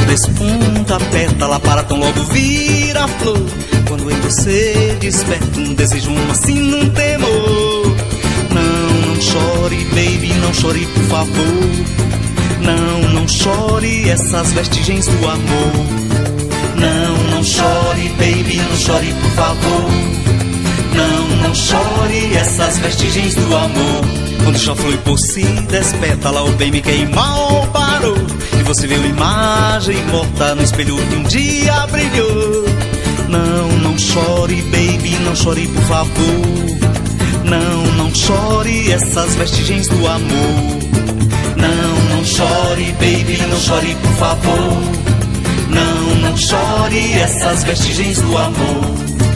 desponta, a pétala para tão logo vira flor. Quando em você desperta um desejo, um assim, num temor. Não chore, baby, não chore, por favor. Não chore essas vestigens do amor. Não chore, baby, não chore, por favor. Não chore essas vestigens do amor. Quando o chá flui por si, despétala, o bem me queimou, parou. E você viu imagem morta no espelho que um dia brilhou. Não chore, baby, não chore, por favor. Não chore essas vestigens do amor. Não chore, baby, não chore, por favor. Não chore essas vestigens do amor.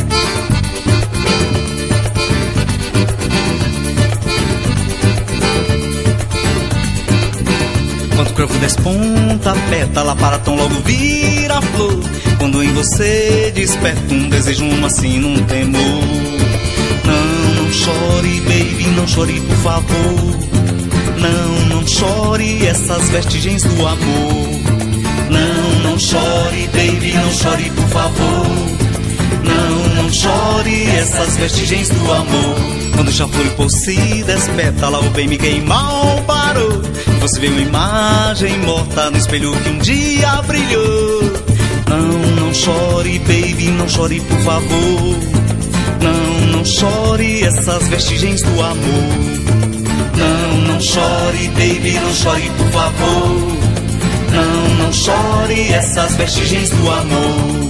Quando o cravo desponta, a pétala para tão logo vira flor. Quando em você desperta um desejo, um assim, num temor. Não chore, baby, não chore, por favor. Não chore essas vestigens do amor. Não chore, baby, não chore, por favor. Não chore essas vestigens do amor. Quando já flui por si, despétala, o bem me queimou, parou. Você vê uma imagem morta no espelho que um dia brilhou. Não chore, baby, não chore, por favor. Não chore essas vestigens do amor. Não chore, baby, não chore, por favor. Não chore essas vestigens do amor.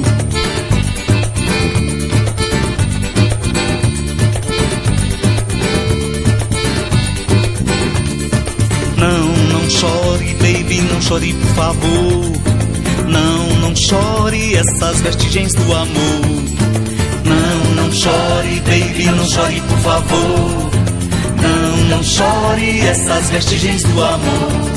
Não chore, baby, não chore, por favor. Não chore essas vestigens do amor. Não chore, baby, não chore, por favor. Não chore essas vestigens do amor.